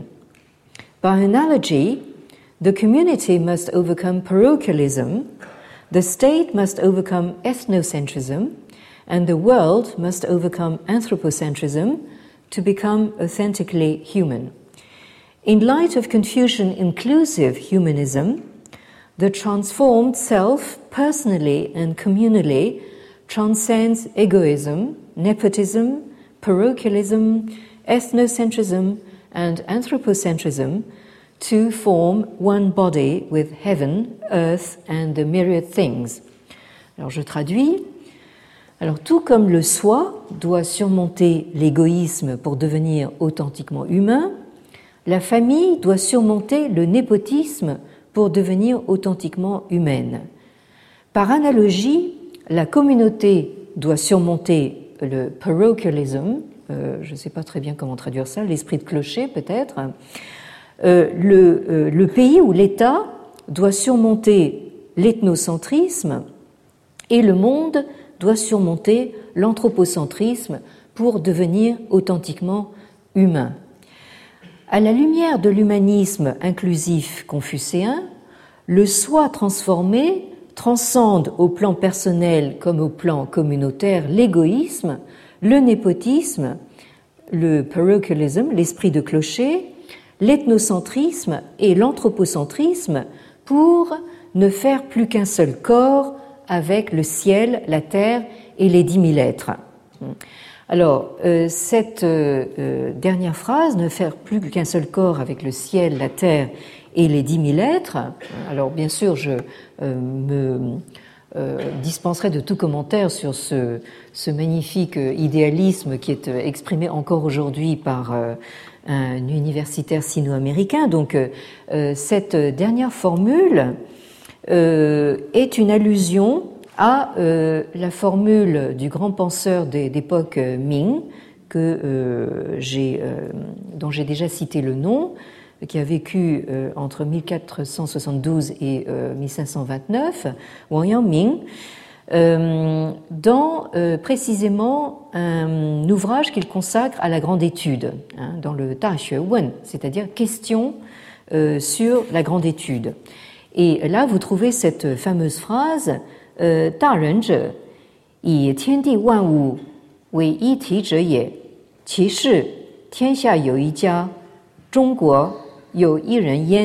By analogy, the community must overcome parochialism, the state must overcome ethnocentrism, and the world must overcome anthropocentrism to become authentically human. In light of Confucian-inclusive humanism, the transformed self, personally and communally, transcends egoism, nepotism, parochialism, ethnocentrism, and anthropocentrism to form one body with heaven, earth, and the myriad things. Alors je traduis. Alors tout comme le soi doit surmonter l'égoïsme pour devenir authentiquement humain, la famille doit surmonter le népotisme pour devenir authentiquement humaine. Par analogie, la communauté doit surmonter le parochialism, euh, je ne sais pas très bien comment traduire ça, l'esprit de clocher peut-être. Euh, le, euh, le pays ou l'État doit surmonter l'ethnocentrisme et le monde doit surmonter l'anthropocentrisme pour devenir authentiquement humain. À la lumière de l'humanisme inclusif confucéen, le soi transformé transcende au plan personnel comme au plan communautaire l'égoïsme, le népotisme, le parochialism, l'esprit de clocher, l'ethnocentrisme et l'anthropocentrisme pour ne faire plus qu'un seul corps avec le ciel, la terre et les dix mille êtres. Alors, euh, cette euh, dernière phrase, ne faire plus qu'un seul corps avec le ciel, la terre et les dix mille êtres, alors bien sûr, je euh, me euh, dispenserai de tout commentaire sur ce, ce magnifique idéalisme qui est exprimé encore aujourd'hui par euh, un universitaire sino-américain. Donc, euh, cette dernière formule euh, est une allusion à euh, la formule du grand penseur d'époque Ming, que, euh, j'ai, euh, dont j'ai déjà cité le nom, qui a vécu euh, entre mille quatre cent soixante-douze et euh, mille cinq cent vingt-neuf, Wang Yangming, euh, dans euh, précisément un ouvrage qu'il consacre à la grande étude, hein, dans le Da Xue Wen, c'est-à-dire question euh, sur la grande étude. Et là, vous trouvez cette fameuse phrase euh, « Da ren zhe, yi tian di wan wu wei yi ti zhe ye, qi shi tian xia you yi jia, zhongguo you yi ren yan ».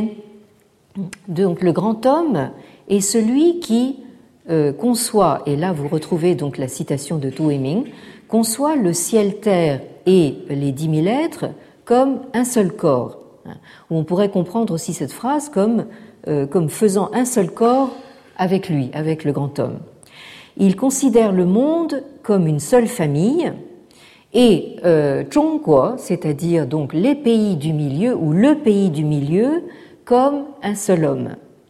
Donc le grand homme est celui qui euh, conçoit, et là vous retrouvez donc la citation de Tu Huiming, conçoit le ciel-terre et les dix mille êtres comme un seul corps. Ou on pourrait comprendre aussi cette phrase comme, euh, comme faisant un seul corps avec lui, avec le grand homme. Il considère le monde comme une seule famille et euh, Zhongguo, c'est-à-dire donc les pays du milieu ou le pays du milieu, comme un seul homme.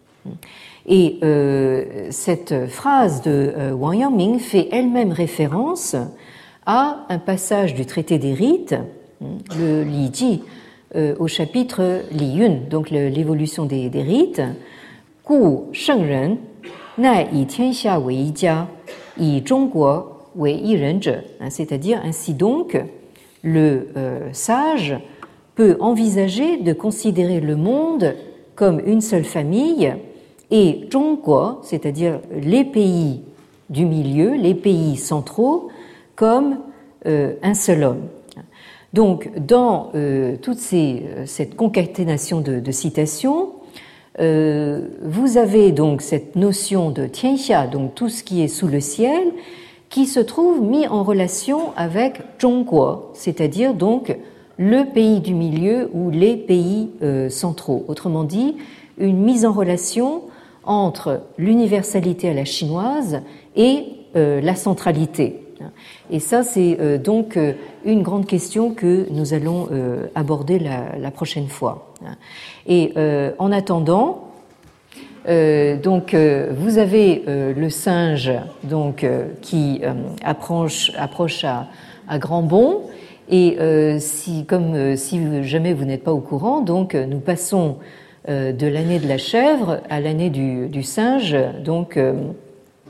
Et euh, cette phrase de euh, Wang Yangming fait elle-même référence à un passage du traité des rites, le Li Ji, euh, au chapitre Li Yun, donc le, l'évolution des, des rites. Gu sheng ren nai yi tian xia wei yi jia, yi zhongguo wei yi ren zhe. C'est-à-dire, ainsi donc, le euh, sage peut envisager de considérer le monde comme une seule famille et Zhongguo, c'est-à-dire les pays du milieu, les pays centraux, comme euh, un seul homme. Donc, dans euh, toute ces, cette concaténation de, de citations, euh, vous avez donc cette notion de tianxia, donc tout ce qui est sous le ciel, qui se trouve mis en relation avec Zhongguo, c'est-à-dire donc le pays du milieu ou les pays euh, centraux. Autrement dit, une mise en relation entre l'universalité à la chinoise et euh, la centralité. Et ça, c'est euh, donc euh, une grande question que nous allons euh, aborder la, la prochaine fois. Et euh, en attendant, euh, donc euh, vous avez euh, le singe donc euh, qui euh, approche, approche à, à grands bonds. Et euh, si, comme euh, si jamais vous n'êtes pas au courant, donc euh, nous passons euh, de l'année de la chèvre à l'année du, du singe, donc euh,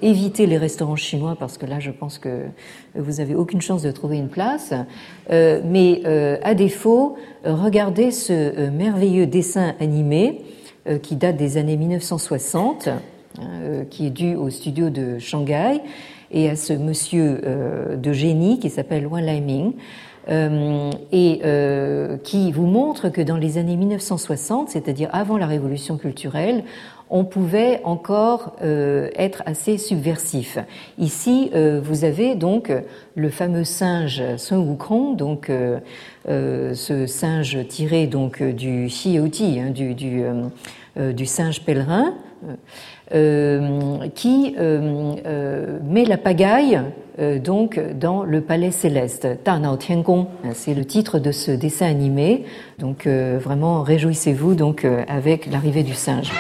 éviter les restaurants chinois parce que là, je pense que vous avez aucune chance de trouver une place. Euh, mais euh, à défaut, regardez ce euh, merveilleux dessin animé euh, qui date des années mille neuf cent soixante, euh, qui est dû au studio de Shanghai et à ce monsieur euh, de génie qui s'appelle Wan Laiming. Euh, et euh, qui vous montre que dans les années mille neuf cent soixante, c'est-à-dire avant la révolution culturelle, on pouvait encore euh, être assez subversif. Ici, euh, vous avez donc le fameux singe Sun Wukong, donc euh, euh, ce singe tiré donc du Xiaoji, hein, du, du, euh, du singe pèlerin, euh, qui euh, euh, met la pagaille euh, donc dans le palais céleste. Da Nao Tiangong, c'est le titre de ce dessin animé. Donc euh, vraiment réjouissez-vous donc euh, avec l'arrivée du singe.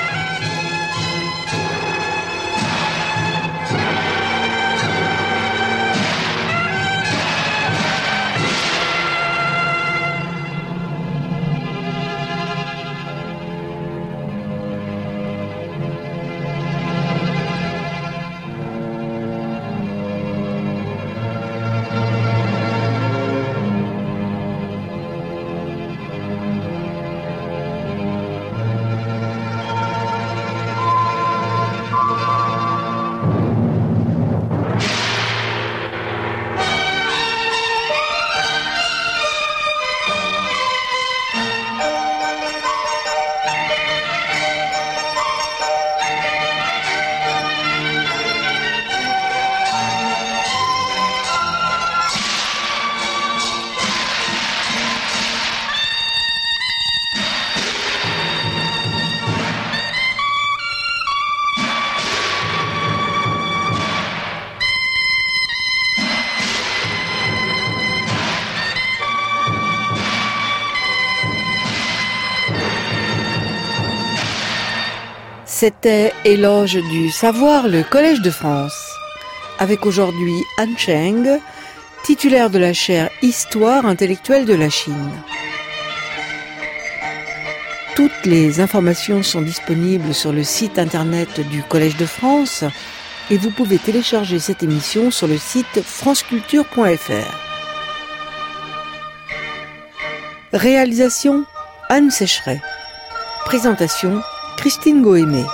C'était Éloge du savoir, le Collège de France, avec aujourd'hui Han Cheng, titulaire de la chaire Histoire intellectuelle de la Chine. Toutes les informations sont disponibles sur le site internet du Collège de France et vous pouvez télécharger cette émission sur le site franceculture point f r. Réalisation Anne Sécheret. Présentation Christine Gohémé.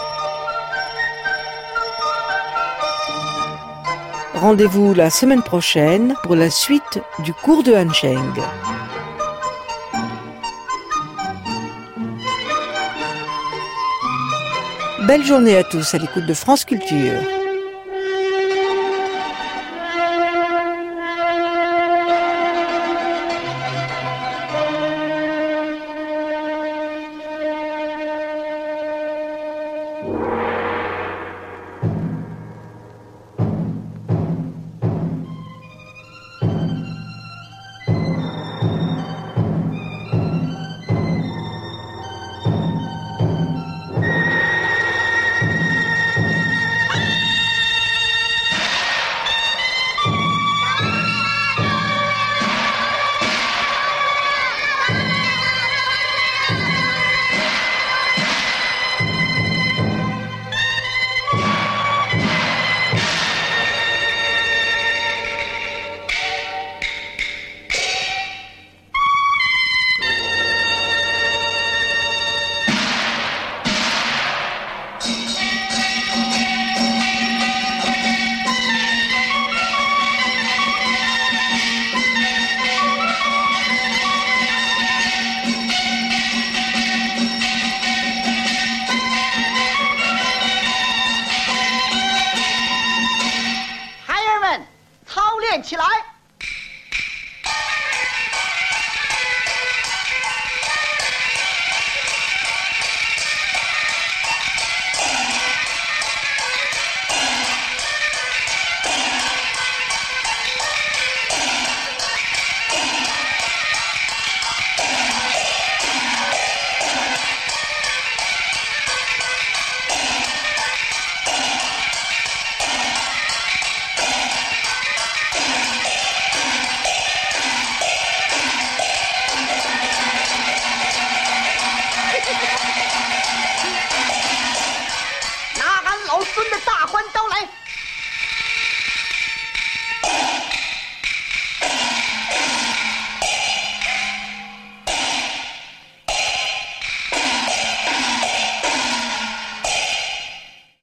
Rendez-vous la semaine prochaine pour la suite du cours de Han Cheng. Belle journée à tous à l'écoute de France Culture.